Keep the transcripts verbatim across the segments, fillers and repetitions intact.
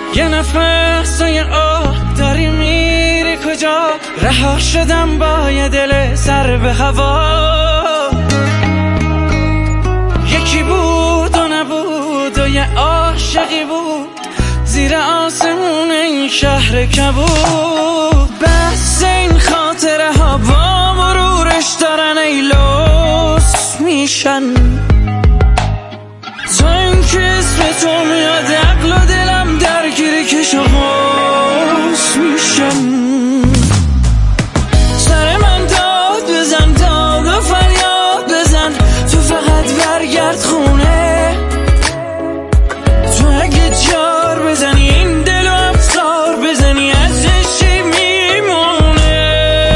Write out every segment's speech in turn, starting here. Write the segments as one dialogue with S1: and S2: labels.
S1: یه نفس و یه آه داری میری کجا؟ رها شدم با یه دل سر به هوا. یکی بود و نبود و یه عاشقی بود زیر آسمون این شهر کبود. بس این خاطره ها با مرورش دارن ای لوس میشن. تا این که اسم تو میاد عقل و دلم درگیری کش و قوس میشن. سر من داد بزن داد و فریاد بزن، تو فقط برگرد خونه. تو اگه جار بزنی این دل و افسار بزنی ازش چی میمونه؟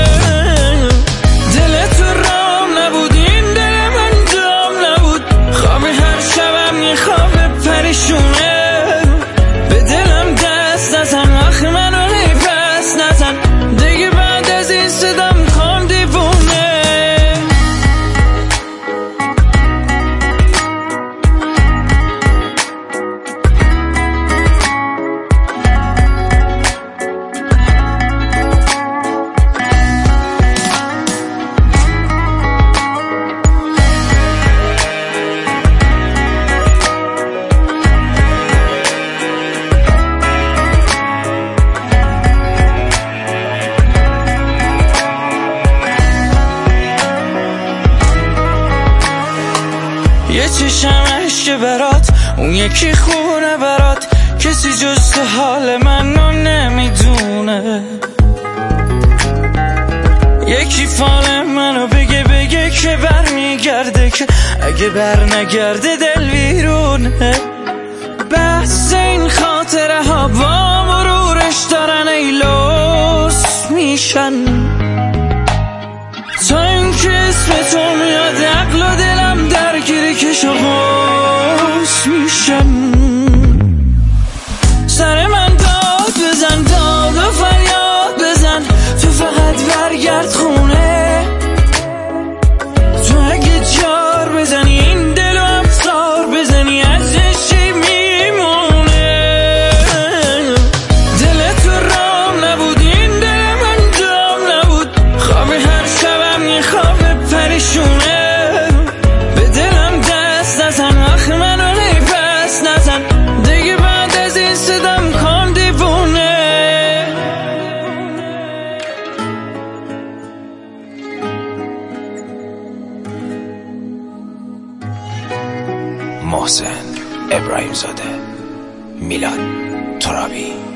S1: دل تو رام نبود این دل من دام نبود، خواب هر شبم یه خواب پریشونه. به دلم دست نزن آخ منو پس نزن، دیگه بعد از این صدا میخوام دیوونه. یه چشم عشق برات، اون یکی خونه برات، کسی جز تو حال منو نمیدونه. یکی فال منو بگه بگه که بر میگرده، که اگه بر نگرده دل ویرونه. بس این خاطره ها با مرورش دارن ای لوس میشن. تا این که اسم تو میاد عقل و دلم درگیری کش و قوس میشن. سر من داد بزن داد و فریاد بزن، تو فقط برگرد خونه. تو اگه جار بزنی این دل و افسار بزنی ازش چی میمونه؟ دل تو رام نبود این دل من دام نبود، خواب هر شبم یه خواب پریشونه. به دلم دست نزن آخ منو پس نزن، دیگه بعد از این صدا میخوام دیوونه.
S2: محسن ابراهیم زاده، میلاد ترابی.